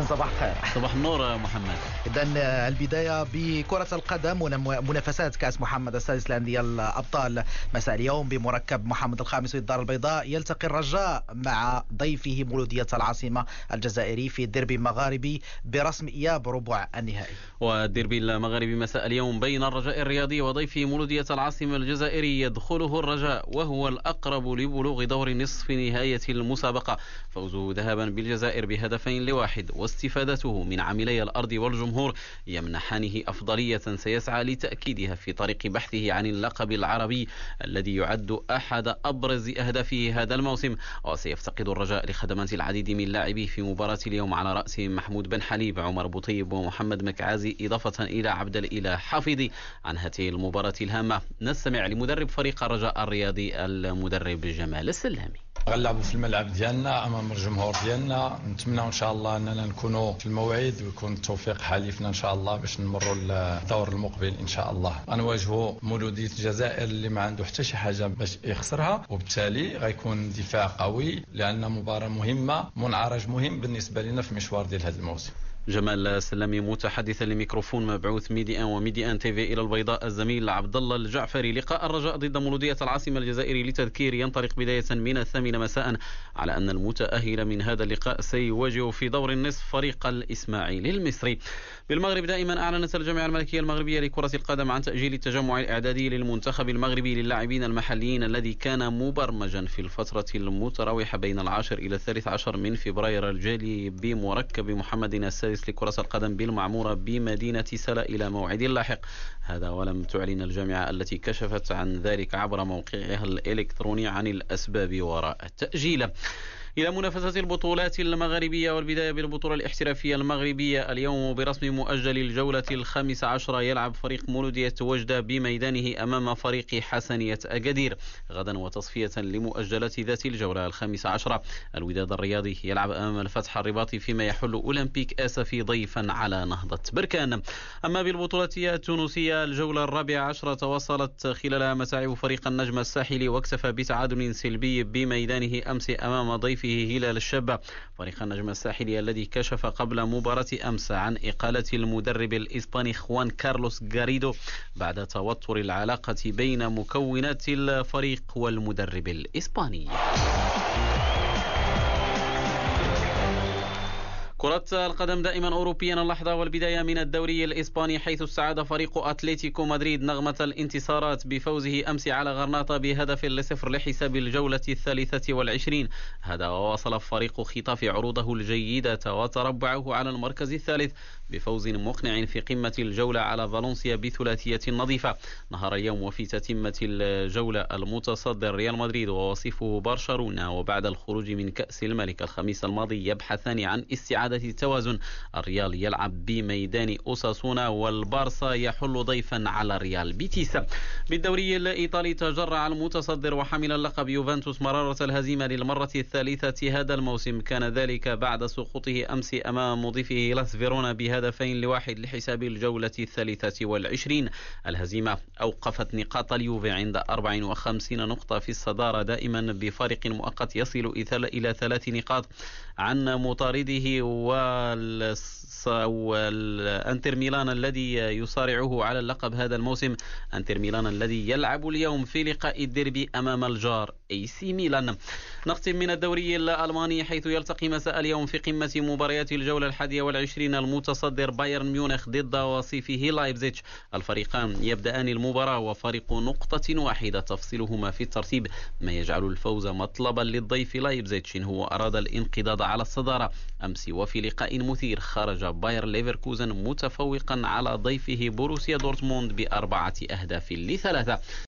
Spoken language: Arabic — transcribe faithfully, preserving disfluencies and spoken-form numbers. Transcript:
صباح الخير. صباح النور محمد. إذن البداية بكرة القدم منافسات كأس محمد السادس لأندية الأبطال. مساء اليوم بمركب محمد الخامس الدار البيضاء يلتقي الرجاء مع ضيفه مولودية العاصمة الجزائري في الديربي المغاربي برسم إياب ربع النهائي. والديربي المغاربي مساء اليوم بين الرجاء الرياضي وضيفه مولودية العاصمة الجزائري يدخله الرجاء وهو الأقرب لبلوغ دور نصف نهاية المسابقة. فوزه ذهابا بالجزائر بهدفين لواحد واستفادته من عاملي الأرض والجمهور يمنحانه أفضلية سيسعى لتأكيدها في طريق بحثه عن اللقب العربي الذي يعد أحد أبرز أهدافه هذا الموسم. وسيفتقد الرجاء لخدمات العديد من لاعبيه في مباراة اليوم على رأسهم محمود بن حليب، عمر بوطيب ومحمد مكعازي، إضافة إلى عبد الإله حافظي. عن هذه المباراة الهامة نستمع لمدرب فريق الرجاء الرياضي المدرب جمال السلامي. غنلعبوا في الملعب ديالنا امام الجمهور ديالنا، نتمنى ان شاء الله اننا نكونوا في الموعد ويكون التوفيق حليفنا ان شاء الله باش نمروا الدور المقبل ان شاء الله. غنواجهوا مولودية الجزائر اللي ما عنده حتى شي حاجه باش يخسرها، وبالتالي غيكون دفاع قوي لان مباراه مهمه، منعرج مهم بالنسبه لنا في مشوار ديال هذا الموسم. جمال السلامي متحدثا لميكروفون مبعوث ميدي ان وميدي ان تي في الى البيضاء الزميل عبد الله الجعفري. لقاء الرجاء ضد مولودية العاصمة الجزائري لتذكير ينطلق بداية من الثامنة مساء، على ان المتأهل من هذا اللقاء سيواجه في دور النصف فريق الاسماعيلي المصري. بالمغرب دائما اعلنت الجامعة الملكية المغربية لكرة القدم عن تأجيل التجمع الاعدادي للمنتخب المغربي للاعبين المحليين الذي كان مبرمجا في الفترة المتراوحة بين العاشر الى الثالث عشر من فبراير الجاري بمركب محمد السادس لكرة القدم بالمعمورة بمدينة سلا إلى موعد لاحق. هذا ولم تعلن الجامعة التي كشفت عن ذلك عبر موقعها الإلكتروني عن الأسباب وراء التأجيل. إلى منافسة البطولات المغربية والبداية بالبطولة الاحترافية المغربية. اليوم برسم مؤجل الجولة الخامسة عشرة يلعب فريق مولودية وجدة بميدانه أمام فريق حسنية أكادير. غدا وتصفية لمؤجلات ذات الجولة الخامسة عشرة الوداد الرياضي يلعب أمام الفتح الرباطي، فيما يحل أولمبيك آسفي ضيفا على نهضة بركان. أما بالبطولة التونسية الجولة الرابعة عشرة تواصلت خلالها متاعب فريق النجم الساحلي واكتفى بتعادل سلبي بميدانه أمس أمام ضيفه هلال الشابة. فريق النجم الساحلي الذي كشف قبل مباراة أمس عن إقالة المدرب الإسباني خوان كارلوس غاريدو بعد توتر العلاقة بين مكونات الفريق والمدرب الإسباني. كرة القدم دائما أوروبيا اللحظة والبداية من الدوري الإسباني، حيث استعاد فريق أتلتيكو مدريد نغمة الانتصارات بفوزه أمس على غرناطة بهدف لصفر لحساب الجولة الثالثة والعشرين. هذا وواصل فريق خطاف عروضه الجيدة وتربعه على المركز الثالث بفوز مقنع في قمة الجولة على فالنسيا بثلاثية نظيفة. نهار اليوم وفي تتمة الجولة المتصدر ريال مدريد ووصيفه برشلونة، وبعد الخروج من كأس الملك الخميس الماضي يبحثان عن استعادة التوازن. الريال يلعب بميدان أوساسونا والبارسا يحل ضيفا على ريال بيتيس. بالدوري الإيطالي تجرع المتصدر وحامل اللقب يوفنتوس مرارة الهزيمة للمرة الثالثة هذا الموسم. كان ذلك بعد سقوطه أمس أمام مضيفه لاس فيرونا بهدفين لواحد لحساب الجولة الثالثة والعشرين. الهزيمة أوقفت نقاط اليوفي عند أربع وخمسين نقطة في الصدارة، دائما بفارق مؤقت يصل إلى ثلاث نقاط عن مطارده والانتر ميلان الذي يصارعه على اللقب هذا الموسم. انتر ميلان الذي يلعب اليوم في لقاء الديربي امام الجار اي سي ميلان. نختم من الدوري الالماني، حيث يلتقي مساء اليوم في قمة مباريات الجولة الحادية والعشرين المتصدر بايرن ميونخ ضد وصيفه لايبزيتش. الفريقان يبدأان المباراة وفارق نقطة واحدة تفصلهما في الترتيب، ما يجعل الفوز مطلبا للضيف لايبزيتش إن هو أراد الانقضاض على الصدارة. أمس وفي لقاء مثير خرج باير ليفركوزن متفوقا على ضيفه بوروسيا دورتموند بأربعة أهداف لثلاثة.